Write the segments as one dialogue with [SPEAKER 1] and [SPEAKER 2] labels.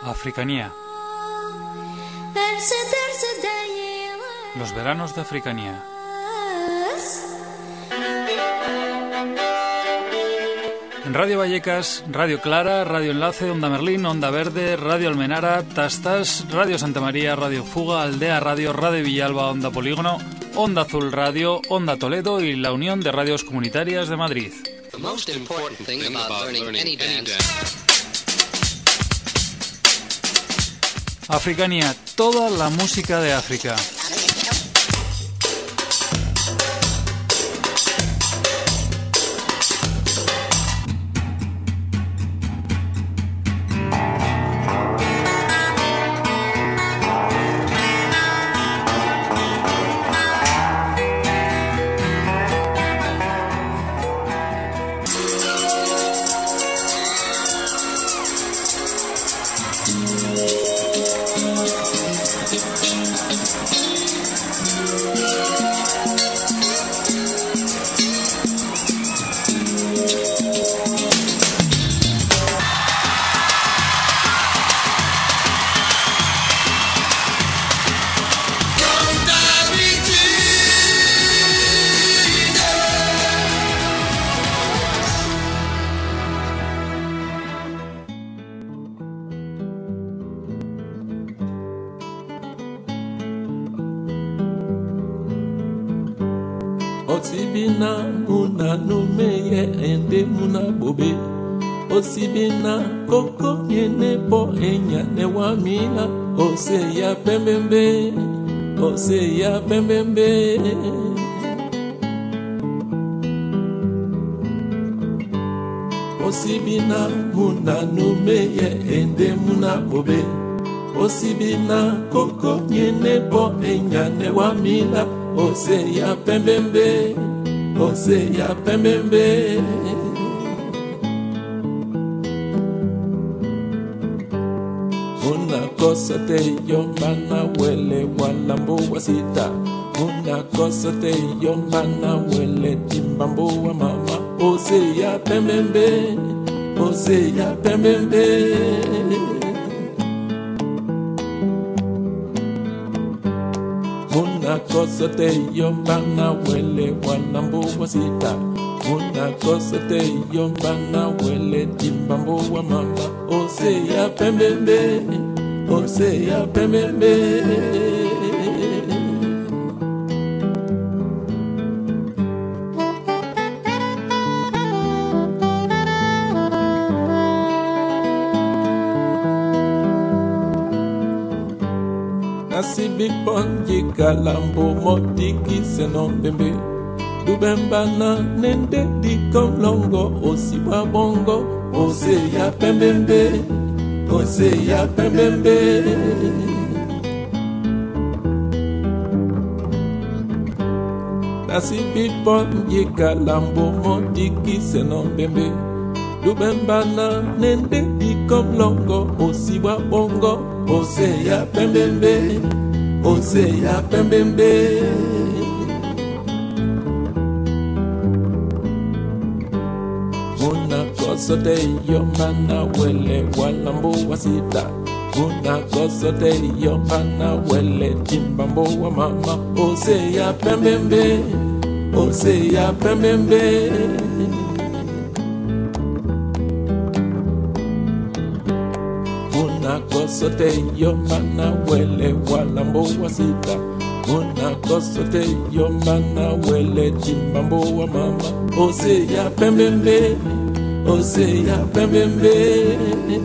[SPEAKER 1] Africanía. Los veranos de Africanía. En Radio Vallecas, Radio Clara, Radio Enlace, Onda Merlín, Onda Verde, Radio Almenara, Tastas, Radio Santa María, Radio Fuga, Aldea Radio, Radio Villalba, Onda Polígono, Onda Azul Radio, Onda Toledo y la Unión de Radios Comunitarias de Madrid.
[SPEAKER 2] The most important thing about learning any dance.
[SPEAKER 1] Africanía, toda la música de África.
[SPEAKER 3] Osibina muna numeye ende muna bobe. Osibina koko yene po enya ne wamila. Ose ya pembembe, ose ya pembembe. Osibina muna numeye ende muna bobe. Osibina koko yene po enya ne wamila. Ose ya pembembe, ose ya pembembe. Una cosa te yombana huele walambo wasita. Una cosa te yombana huele timbambo wa mama. Ose ya pembembe, ose ya pembembe. Una cosa te yombana huele wanambo wasita. Una cosa te yombana huele timbambo wa mama. Ose ya pembembe, ose ya pembembe. Nasibi ponji kalambo motiki senombembe. Dubembana nende di komlongo osiwa bongo. Ose ya pembembe, ose ya pembembe. Nasibi ponji kalambo motiki senombembe. Dubembana nende di komlongo osiwa bongo. Ose ya pembembe, ose ya pembembe. Una cosa te yombana huele walambo wasita. Una cosa te yombana huele timbambo wa mama. Ose ya pembembe, ose ya pembembe. Una cosa te yombana huele walambo wasita. Una cosa te yombana huele timbambo wa mama. Ose ya pembembe, ose ya pembembe.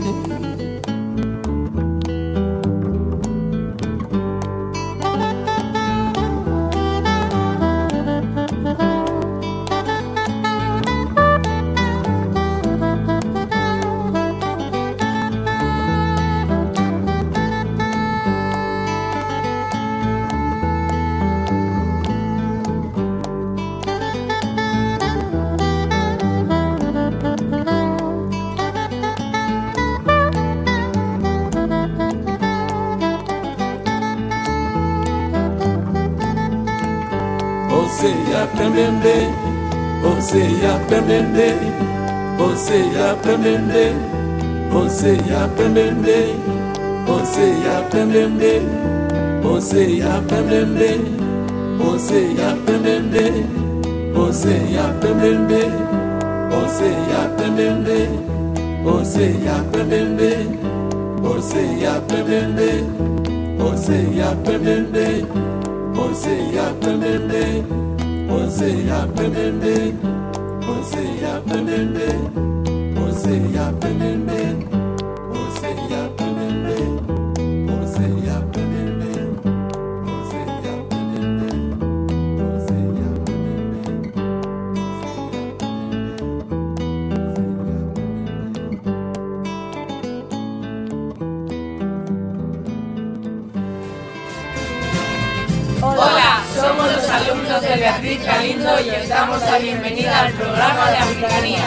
[SPEAKER 3] Ose ya pembembe, ose ya pembembe, ose ya pembembe, ose ya pembembe, Oseya pembembe, oseya pembembe, oseya pembembe, oseya pembembe, oseya pembembe, oseya pembembe, oseya pembembe, oseya pembembe, oseya pembembe, oseya pembembe, oseya pembembe, oseya pembembe, oseya pembembe, oseya pembembe, oseya pembembe, oseya
[SPEAKER 4] Hola, somos los alumnos de Beatriz Galindo y os damos la bienvenida al programa de Africanía.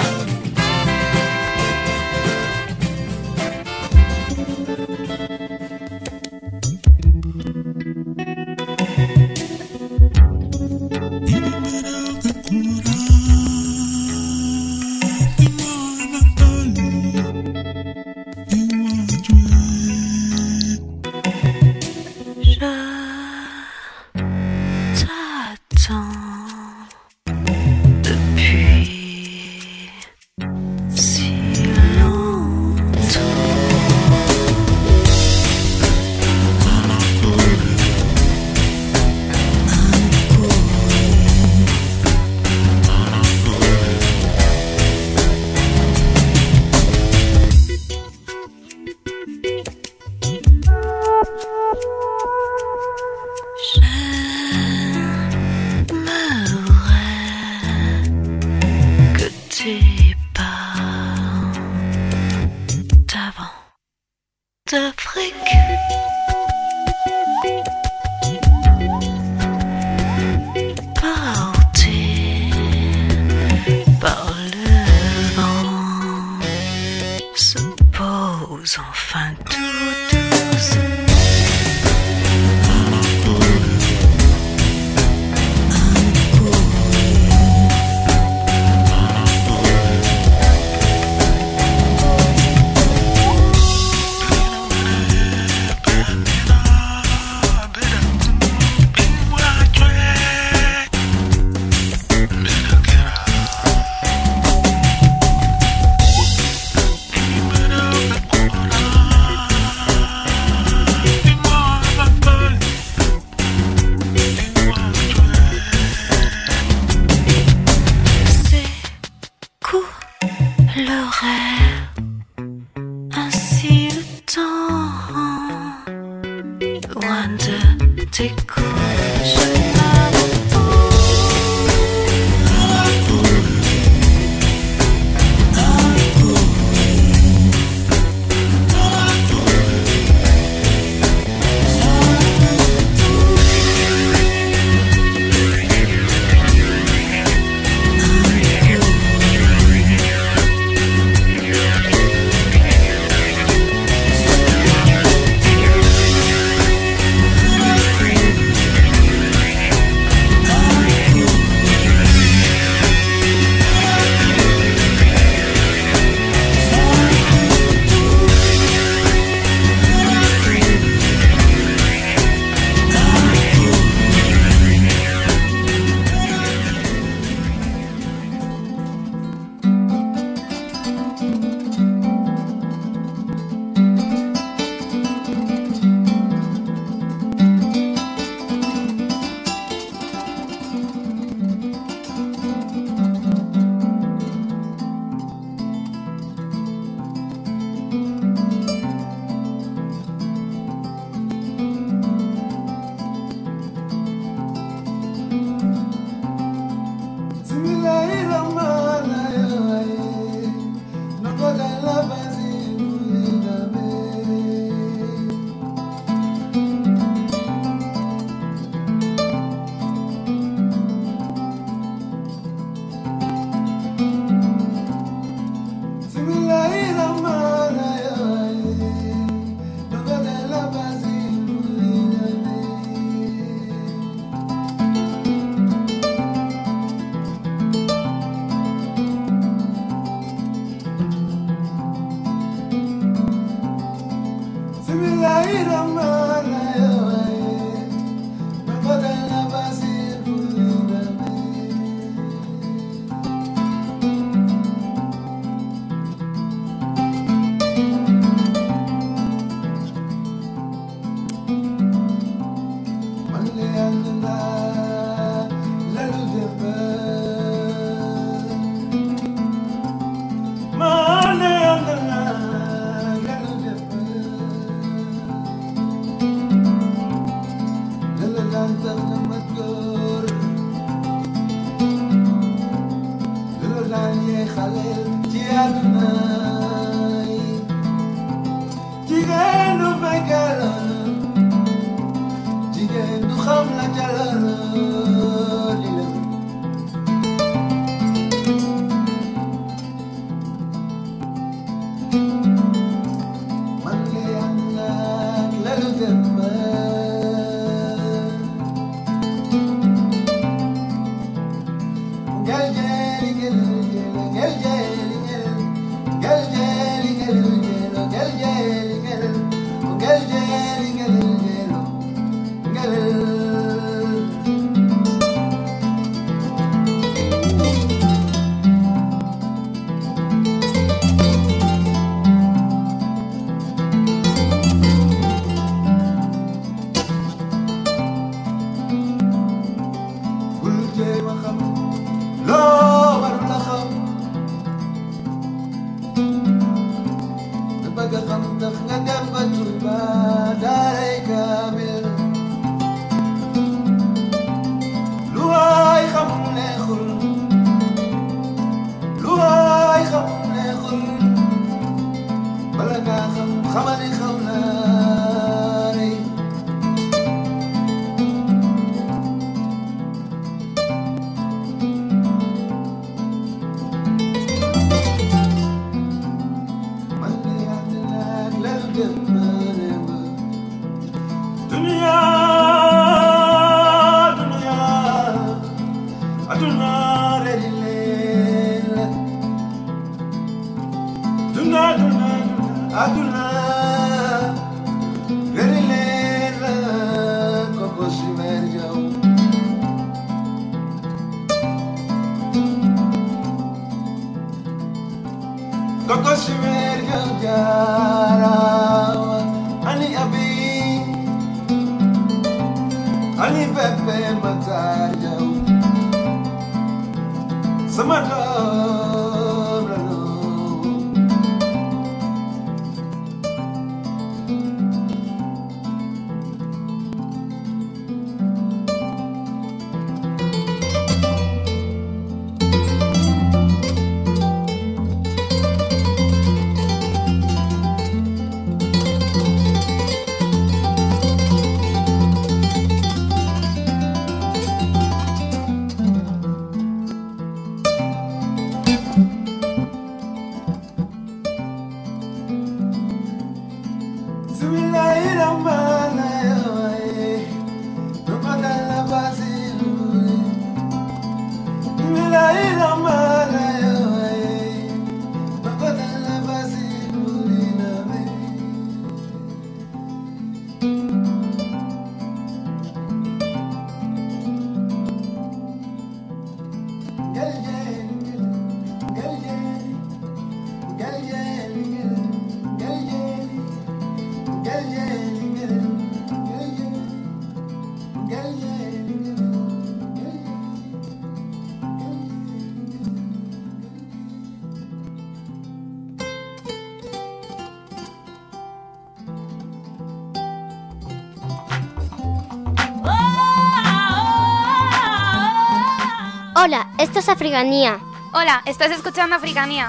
[SPEAKER 5] Hola, esto es Africanía.
[SPEAKER 6] Hola, estás escuchando Africanía.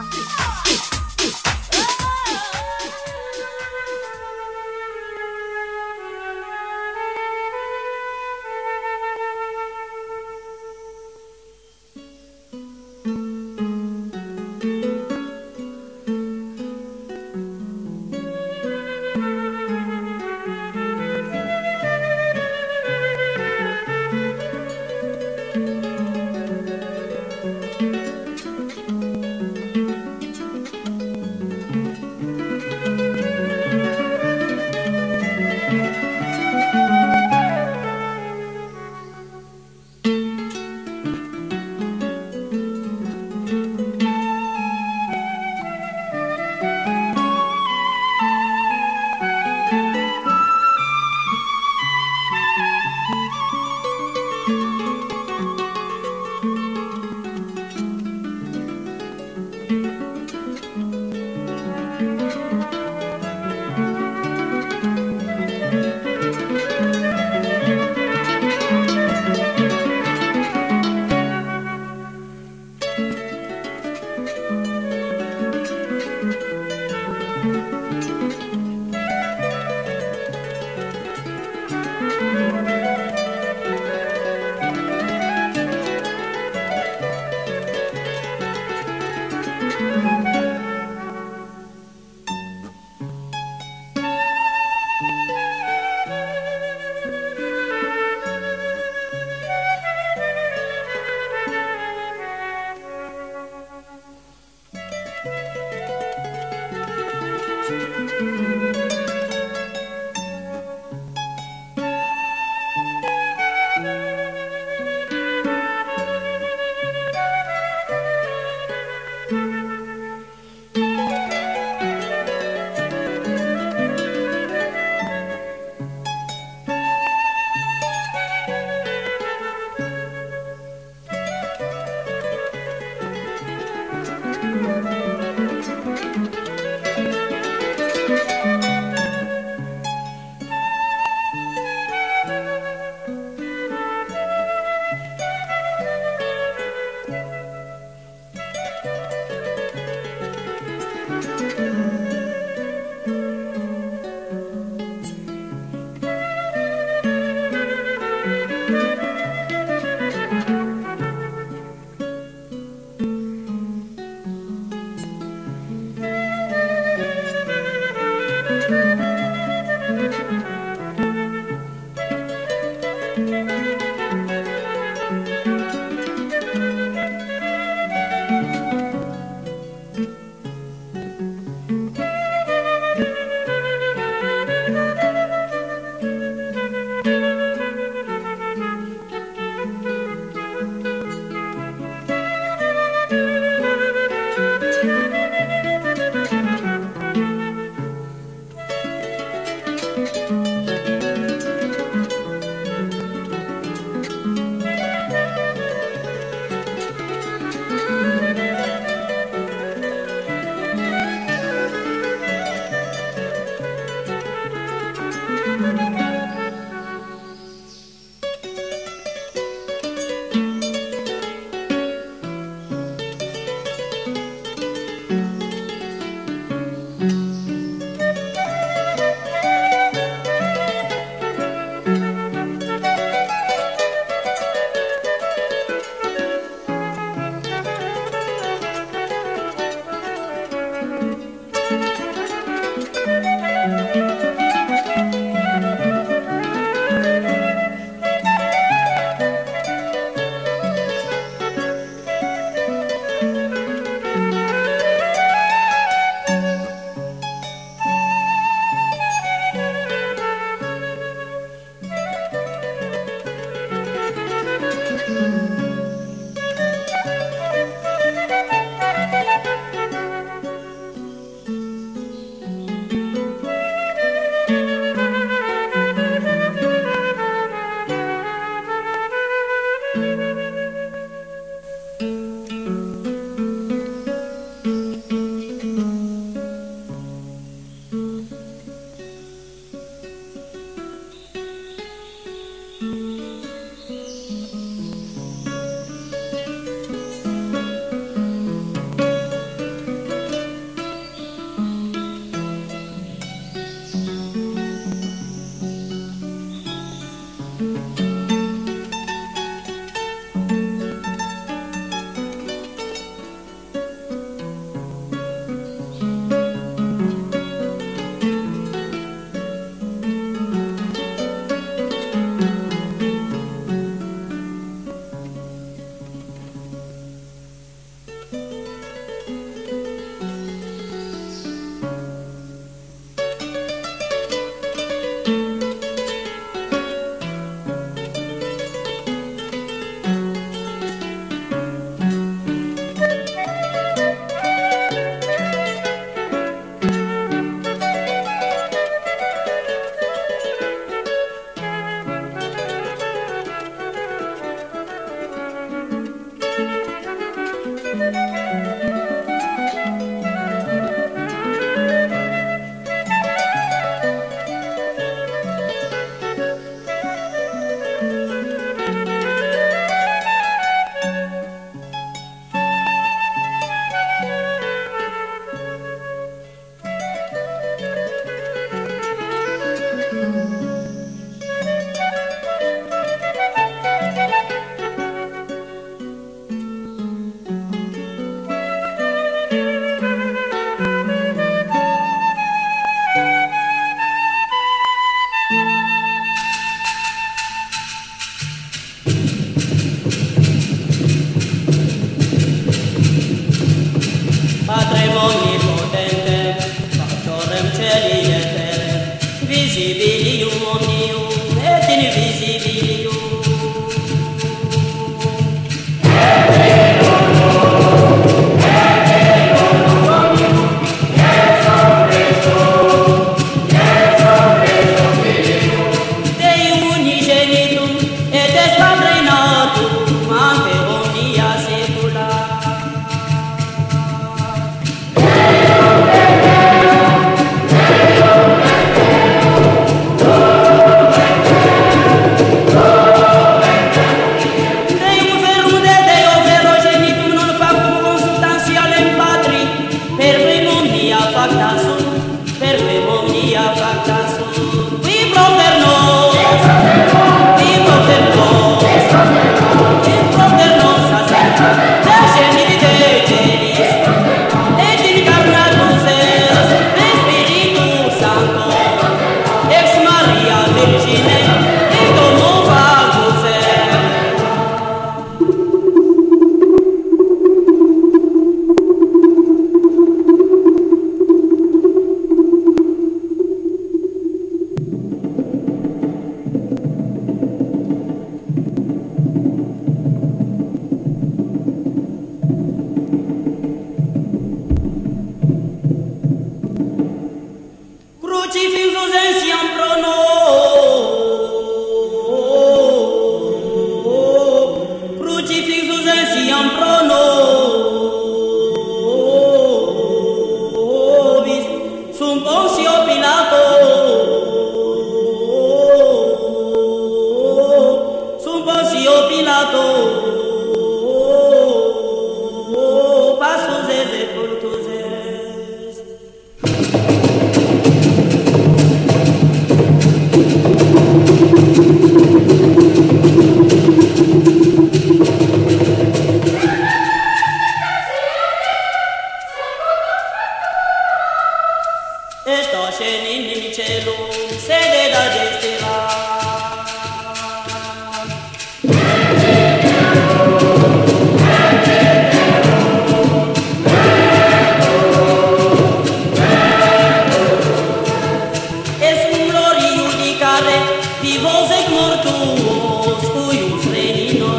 [SPEAKER 7] vivos e mortos, fui un frenino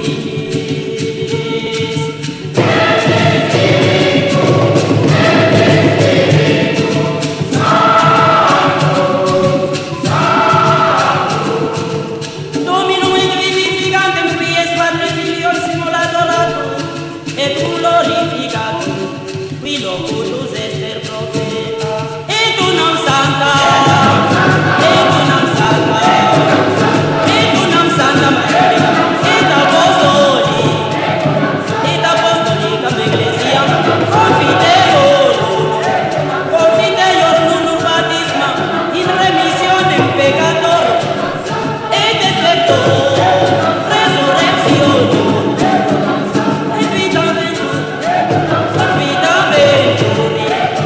[SPEAKER 7] Dominum et vivificantem quies Padre Filios simuladoratum et glorificatum qui locutus ester profeta et unam santa Maria et apostolicam ecclesiam confiteor nunc baptismam in remissionem peccatorum et resurrectionem et vitam venturi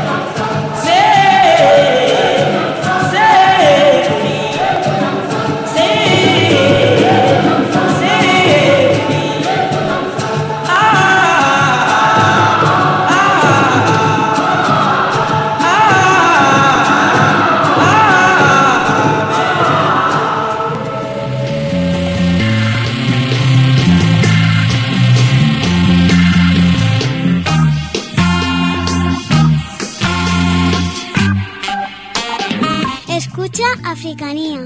[SPEAKER 5] Escucha Africanía.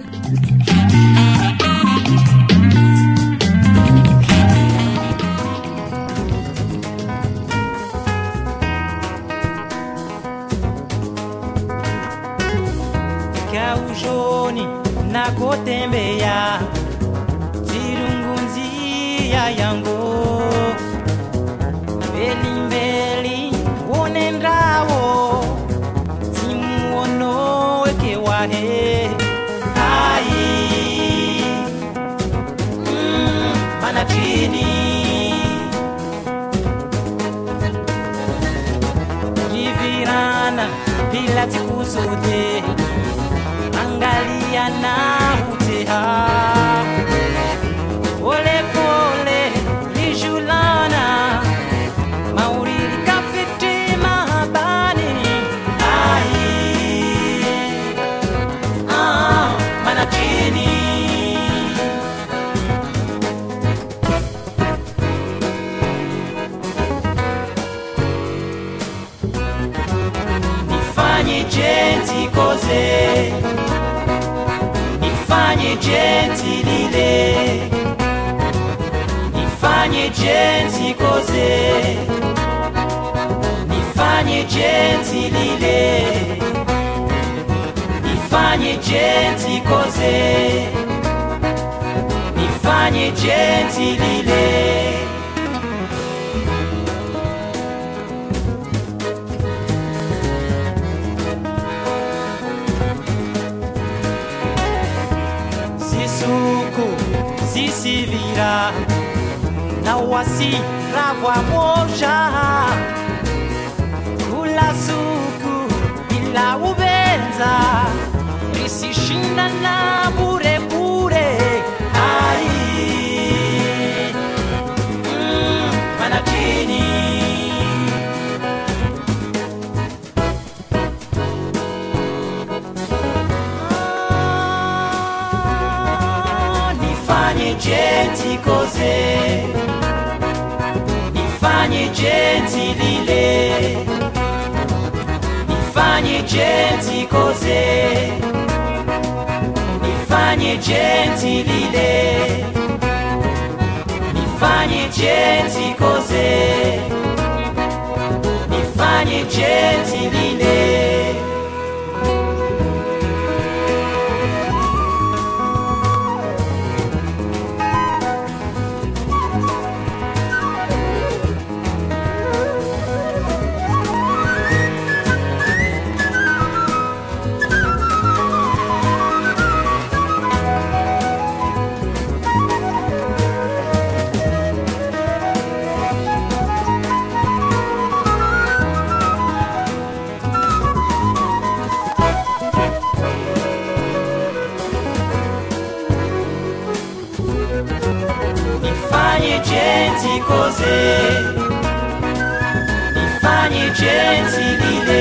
[SPEAKER 7] Kaujoni nakotembeya tirungunzia yango mbeli unendawo timuono wekewahe ai manachini jivirana bila tikusote angalia na uteha pole pole lijulana mauriri kafiti mahabani ai manachini nifanye jenti koze nifanye jenti lile nifanye jenti koze nifanye jenti lile nifanye jenti koze nifanye jenti lile sisivira na wasira kwa moja kula suku bila ubenza risishinda na bure bure ai manachini nifanye jenti koze nifanye jenti lile nifanye jenti koze nifanye jenti lile nifanye jenti koze nifanye jenti lile jenti cos'è, mi fagni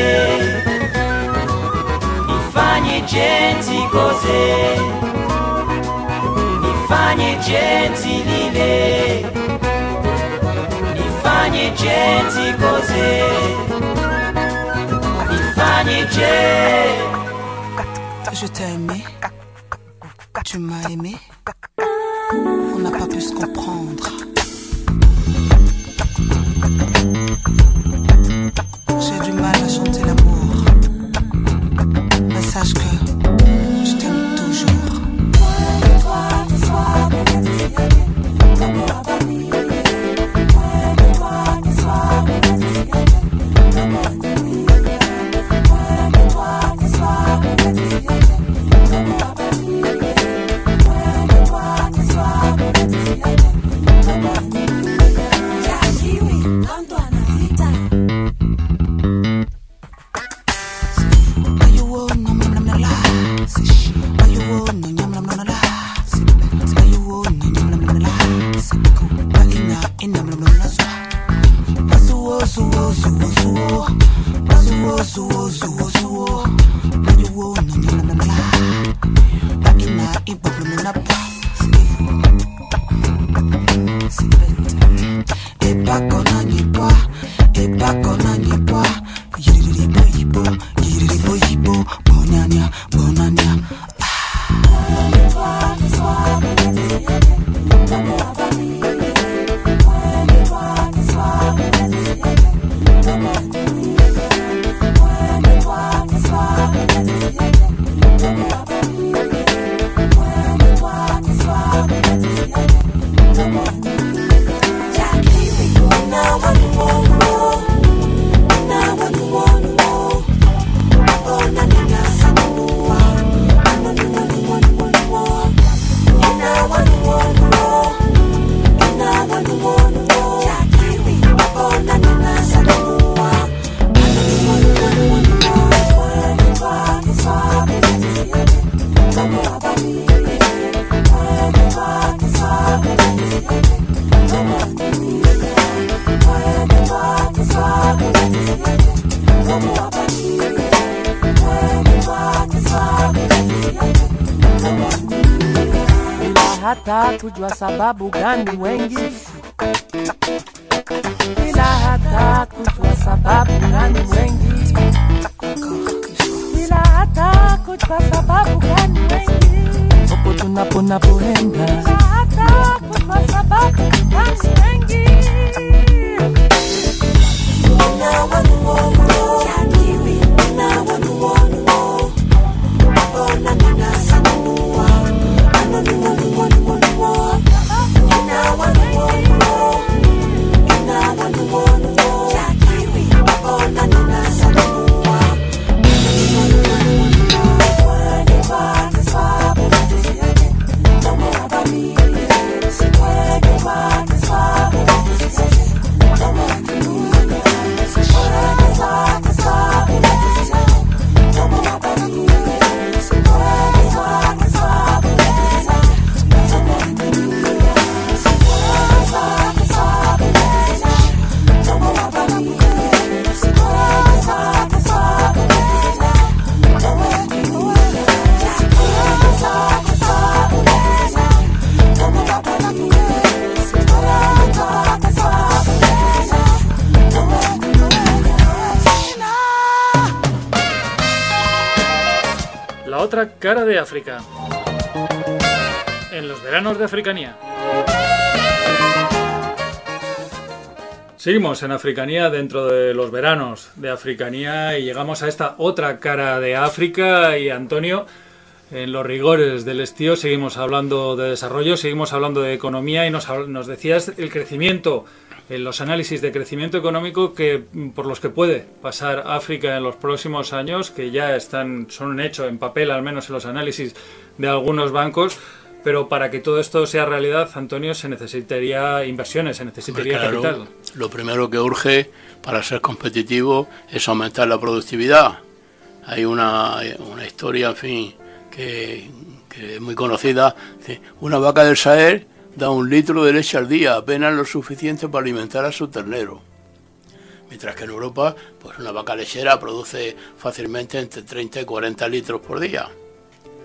[SPEAKER 7] gentilile, mi fagni genti cos'è, jensi lile, nifanye jensi koze, nifanye je.
[SPEAKER 8] Je t'ai aimé, tu m'as aimé, on n'a pas pu se comprendre. J'ai du mal à chanter l'amour, mais sache que je t'aime toujours.
[SPEAKER 9] hata kujua sababu gani wengi, bila hata kujua sababu gani wengi, bila hata kujua sababu gani wengi, popo tunapoenda, bila hata kujua sababu gani wengi.
[SPEAKER 1] La otra cara de África, en los veranos de Africanía. Seguimos en Africanía dentro de los veranos de Africanía y llegamos a esta otra cara de África. Y Antonio, en los rigores del estío seguimos hablando de desarrollo, seguimos hablando de economía y nos decías el crecimiento, en los análisis de crecimiento económico que por los que puede pasar África en los próximos años, que ya son un hecho en papel, al menos en los análisis de algunos bancos, pero para que todo esto sea realidad, Antonio, se necesitaría inversiones, se necesitaría capital.
[SPEAKER 10] Lo primero que urge para ser competitivo es aumentar la productividad. Hay una historia, en fin, que es muy conocida. Una vaca del Sahel da 1 litro de leche al día, apenas lo suficiente para alimentar a su ternero. Mientras que en Europa, pues una vaca lechera produce fácilmente entre 30 y 40 litros por día.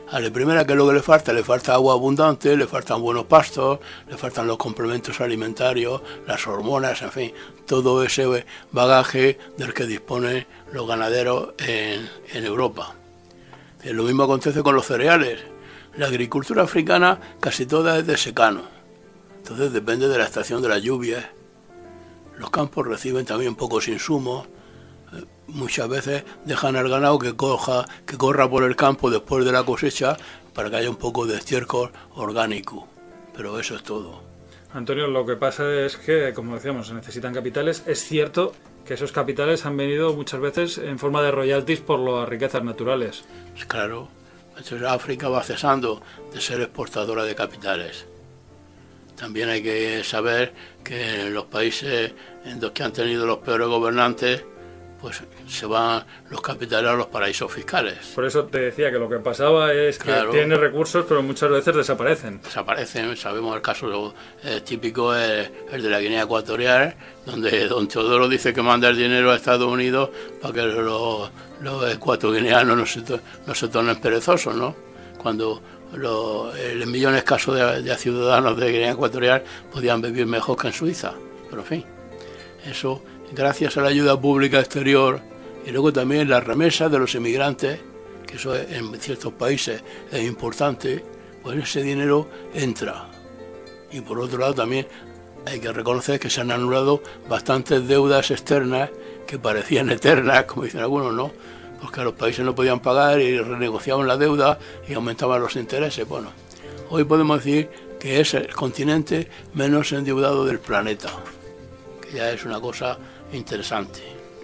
[SPEAKER 10] A la primera, ¿qué es lo que le falta? Le falta agua abundante, le faltan buenos pastos, le faltan los complementos alimentarios, las hormonas, en fin, todo ese bagaje del que disponen los ganaderos en Europa. Lo mismo acontece con los cereales. La agricultura africana casi toda es de secano, entonces depende de la estación de las lluvias. Los campos reciben también pocos insumos. Muchas veces dejan al ganado que corra por el campo después de la cosecha para que haya un poco de estiércol orgánico, pero eso es todo.
[SPEAKER 1] Antonio, lo que pasa es que, como decíamos, se necesitan capitales. Es cierto que esos capitales han venido muchas veces en forma de royalties por las riquezas naturales.
[SPEAKER 10] Claro, entonces África va cesando de ser exportadora de capitales. También hay que saber que en los países en los que han tenido los peores gobernantes, pues se van los capitales a los paraísos fiscales.
[SPEAKER 1] Por eso te decía que lo que pasaba es que tiene recursos, pero muchas veces desaparecen.
[SPEAKER 10] Sabemos el caso típico, el de la Guinea Ecuatorial, donde don Teodoro dice que manda el dinero a Estados Unidos para que los ecuatoguineanos no se tornen perezosos, ¿no? Cuando el millón escaso de ciudadanos de Guinea Ecuatorial podían vivir mejor que en Suiza. Pero en fin, eso gracias a la ayuda pública exterior y luego también las remesas de los inmigrantes, que eso en ciertos países es importante, pues ese dinero entra. Y por otro lado también hay que reconocer que se han anulado bastantes deudas externas que parecían eternas, como dicen algunos, ¿no? Porque los países no podían pagar y renegociaban la deuda y aumentaban los intereses. Bueno, hoy podemos decir que es el continente menos endeudado del planeta, que ya es una cosa interesante.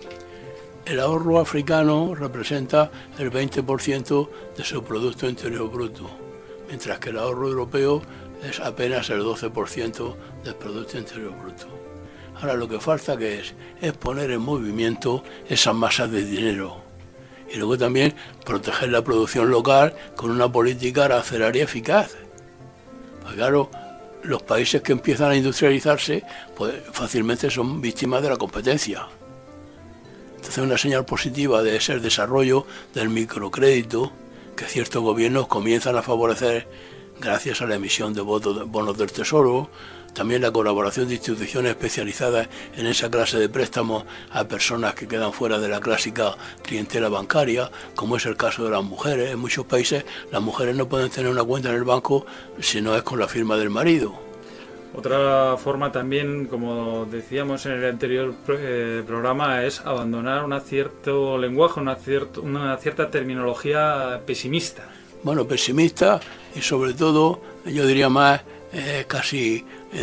[SPEAKER 10] El ahorro africano representa el 20% de su Producto Interior Bruto, mientras que el ahorro europeo es apenas el 12% del Producto Interior Bruto. Ahora lo que falta es poner en movimiento esas masas de dinero y luego también proteger la producción local con una política arancelaria eficaz. Pues claro, los países que empiezan a industrializarse pues fácilmente son víctimas de la competencia. Entonces una señal positiva de ese desarrollo del microcrédito que ciertos gobiernos comienzan a favorecer gracias a la emisión de bonos del Tesoro, también la colaboración de instituciones especializadas en esa clase de préstamos a personas que quedan fuera de la clásica clientela bancaria, como es el caso de las mujeres. En muchos países las mujeres no pueden tener una cuenta en el banco si no es con la firma del marido.
[SPEAKER 1] Otra forma también, como decíamos en el anterior programa, es abandonar un cierto lenguaje, una cierta terminología pesimista.
[SPEAKER 10] Bueno, pesimista y sobre todo, yo diría más, casi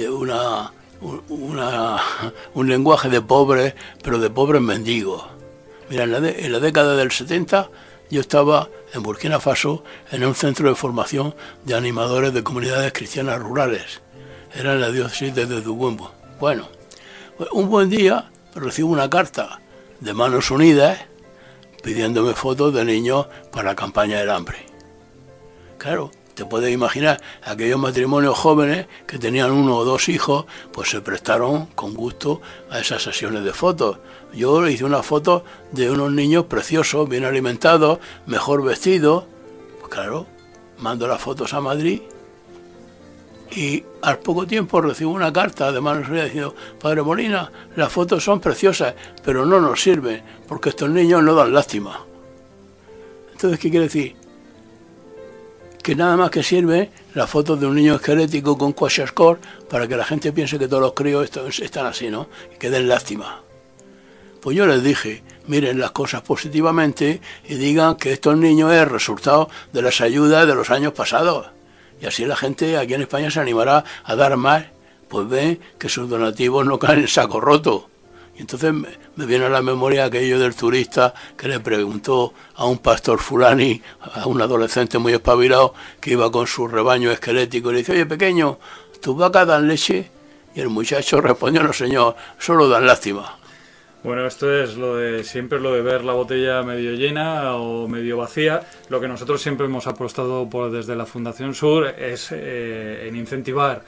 [SPEAKER 10] un lenguaje de pobres, pero de pobres mendigos. Mira, en la década del 70 yo estaba en Burkina Faso en un centro de formación de animadores de comunidades cristianas rurales. Era en la diócesis de Dedugumbo. Bueno, un buen día recibo una carta de Manos Unidas pidiéndome fotos de niños para la campaña del hambre. Claro, te puedes imaginar, aquellos matrimonios jóvenes que tenían 1 o 2 hijos, pues se prestaron con gusto a esas sesiones de fotos. Yo hice una foto de unos niños preciosos, bien alimentados, mejor vestidos. Pues claro, mando las fotos a Madrid y al poco tiempo recibo una carta de Manos Unidas diciendo: Padre Molina, las fotos son preciosas, pero no nos sirven porque estos niños no dan lástima. Entonces, ¿qué quiere decir? Que nada más que sirve la foto de un niño esquelético con kwashiorkor para que la gente piense que todos los críos están así, ¿no? Y que den lástima. Pues yo les dije, miren las cosas positivamente y digan que estos niños es resultado de las ayudas de los años pasados. Y así la gente aquí en España se animará a dar más, pues ven que sus donativos no caen en saco roto. Y entonces me viene a la memoria aquello del turista que le preguntó a un pastor fulani, a un adolescente muy espabilado, que iba con su rebaño esquelético, y le dice: oye, pequeño, ¿tus vacas dan leche? Y el muchacho respondió: no, señor, solo dan lástima.
[SPEAKER 1] Bueno, esto es siempre lo de ver la botella medio llena o medio vacía. Lo que nosotros siempre hemos apostado desde la Fundación Sur es en incentivar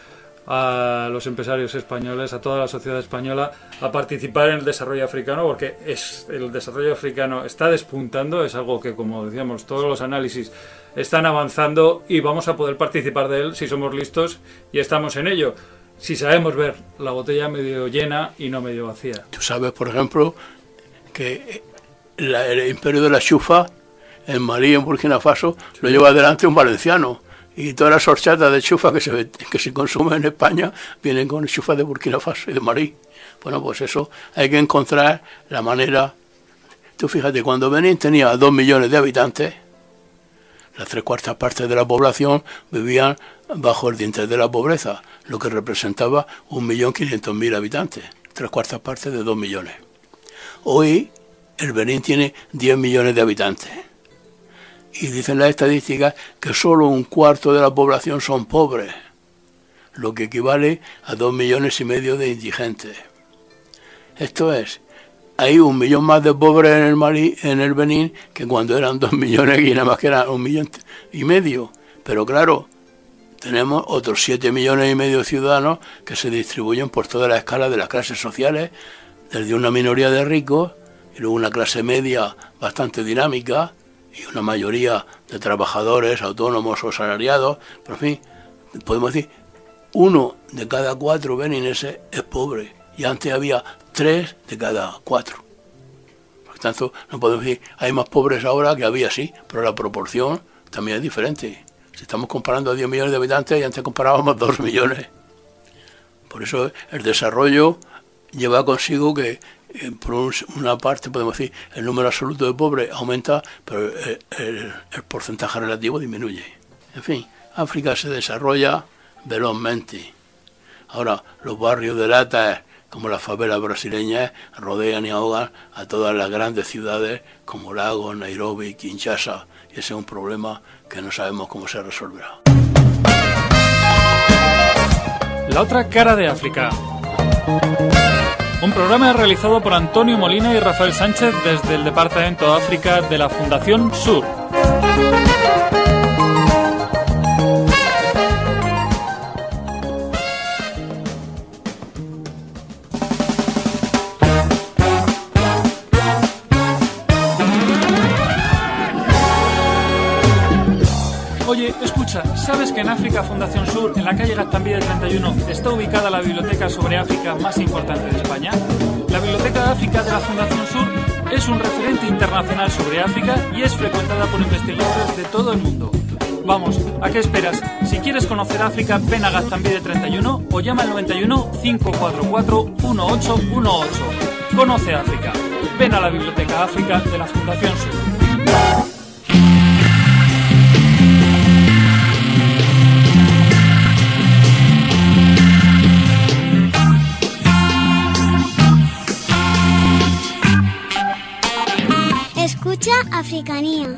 [SPEAKER 1] a los empresarios españoles, a toda la sociedad española, a participar en el desarrollo africano, porque el desarrollo africano está despuntando, es algo que, como decíamos, todos los análisis están avanzando y vamos a poder participar de él si somos listos y estamos en ello, si sabemos ver la botella medio llena y no medio vacía.
[SPEAKER 10] Tú sabes, por ejemplo, que el imperio de la chufa en Malí, en Burkina Faso, lo lleva adelante un valenciano. Y todas las horchatas de chufa que se consumen en España vienen con chufa de Burkina Faso y de Malí. Bueno, pues eso, hay que encontrar la manera. Tú fíjate, cuando Benín tenía 2 millones de habitantes, las 3/4 partes de la población vivían bajo el diente de la pobreza, lo que representaba 1.500.000 habitantes, 3/4 partes de 2 millones. Hoy el Benín tiene 10 millones de habitantes. Y dicen las estadísticas que solo 1/4 de la población son pobres, lo que equivale a 2,5 millones de indigentes. Esto es, hay 1 millón más de pobres en el Malí, en el Benín, que cuando eran 2 millones y nada más que eran 1,5 millones. Pero claro, tenemos otros 7,5 millones de ciudadanos que se distribuyen por toda la escala de las clases sociales, desde una minoría de ricos y luego una clase media bastante dinámica, y una mayoría de trabajadores autónomos o asalariados, pero en fin, podemos decir, 1 de cada 4 benineses es pobre, y antes había 3 de cada 4. Por lo tanto, no podemos decir, hay más pobres ahora que había, sí, pero la proporción también es diferente. Si estamos comparando a 10 millones de habitantes, y antes comparábamos 2 millones. Por eso el desarrollo lleva consigo que, por una parte, podemos decir, el número absoluto de pobres aumenta, pero el porcentaje relativo disminuye. En fin, África se desarrolla velozmente. Ahora, los barrios de lata, como las favelas brasileñas, rodean y ahogan a todas las grandes ciudades como Lagos, Nairobi, Kinshasa, y ese es un problema que no sabemos cómo se resolverá.
[SPEAKER 1] La otra cara de África. Un programa realizado por Antonio Molina y Rafael Sánchez desde el Departamento África de la Fundación Sur. Oye, escucha, ¿sabes que en África Fundación Sur, en la calle Gaztambide 31, está ubicada la biblioteca sobre África más importante de España? La Biblioteca de África de la Fundación Sur es un referente internacional sobre África y es frecuentada por investigadores de todo el mundo. Vamos, ¿a qué esperas? Si quieres conocer África, ven a Gaztambide 31 o llama al 91 544 1818. Conoce África. Ven a la Biblioteca África de la Fundación Sur.
[SPEAKER 5] Escucha Africanía.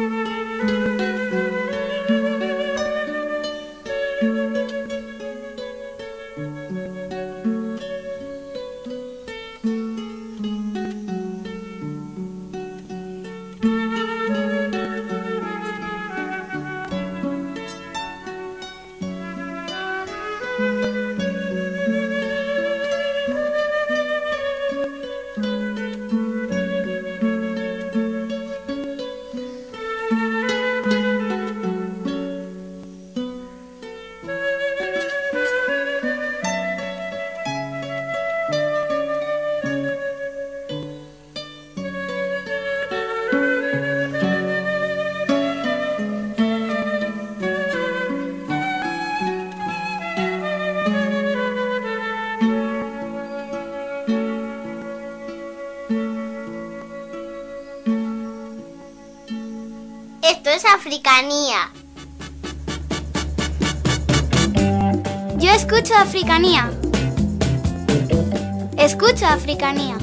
[SPEAKER 5] Esto es Africanía. Yo escucho Africanía. Escucho Africanía.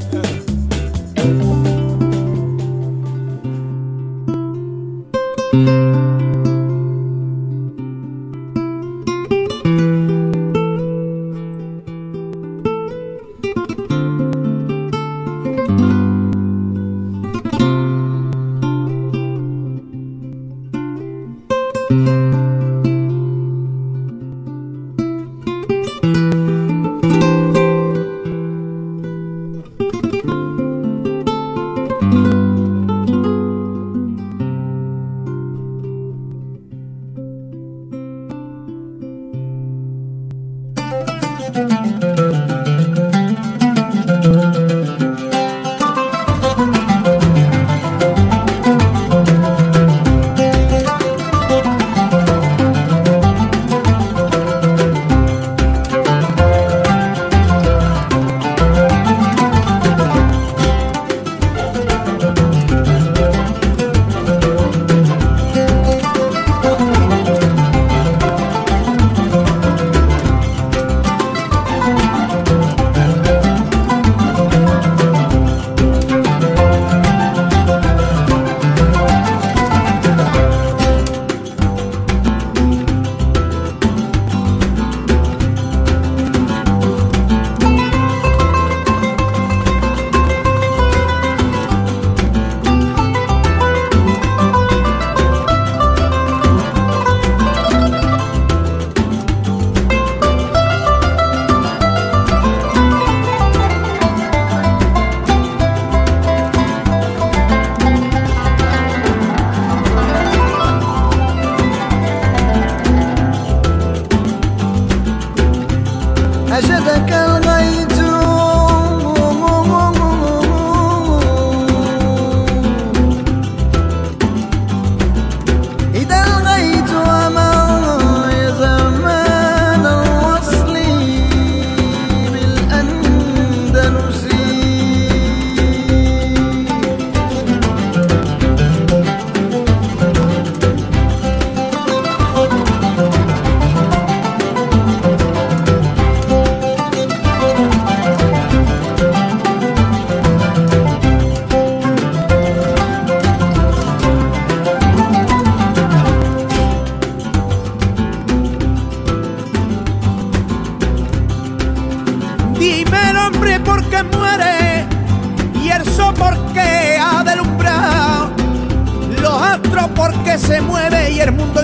[SPEAKER 11] Se mueve y el mundo en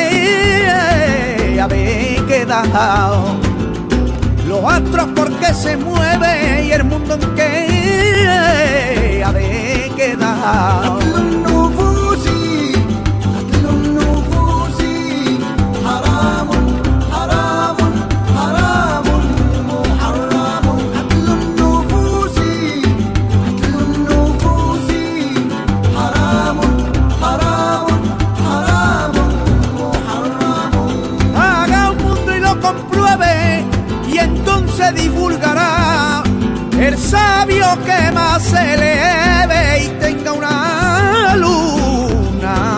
[SPEAKER 11] que habéis quedado. Los astros porque se mueve y el mundo en que habéis quedado. Se divulgará el sabio que más se eleve y tenga una luz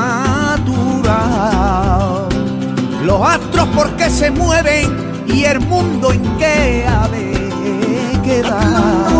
[SPEAKER 11] natural. Los astros porque se mueven y el mundo en que ha de quedar.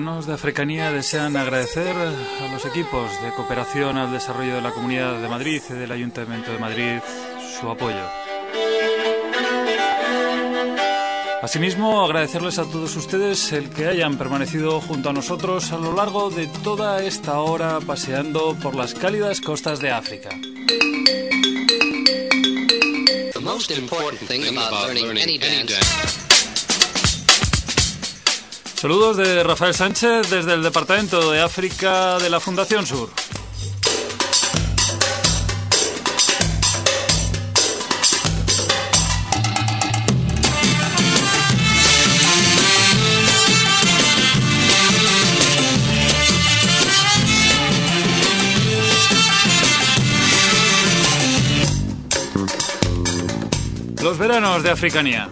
[SPEAKER 1] veranos de Africanía desean agradecer a los equipos de cooperación al desarrollo de la Comunidad de Madrid y del Ayuntamiento de Madrid su apoyo. Asimismo, agradecerles a todos ustedes el que hayan permanecido junto a nosotros a lo largo de toda esta hora paseando por las cálidas costas de África.
[SPEAKER 2] The most important thing about learning any dance.
[SPEAKER 1] Saludos de Rafael Sánchez desde el Departamento de África de la Fundación Sur. Los veranos de Africanía.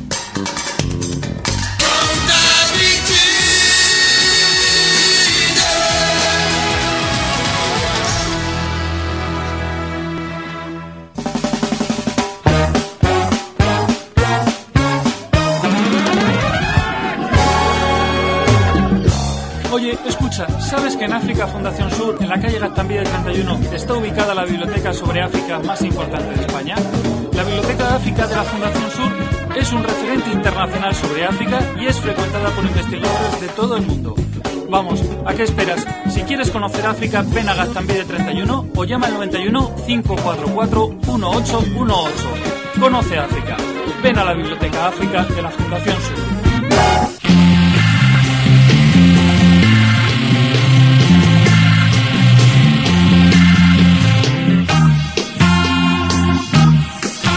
[SPEAKER 1] Oye, escucha, ¿sabes que en África Fundación Sur, en la calle Gaztambide 31, está ubicada la biblioteca sobre África más importante de España? La Biblioteca de África de la Fundación Sur es un referente internacional sobre África y es frecuentada por investigadores de todo el mundo. Vamos, ¿a qué esperas? Si quieres conocer África, ven a Gaztambide 31 o llama al 91 544 1818. Conoce África. Ven a la Biblioteca África de la Fundación Sur.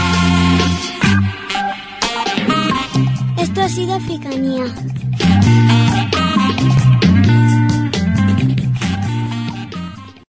[SPEAKER 5] Esto ha sido Africanía.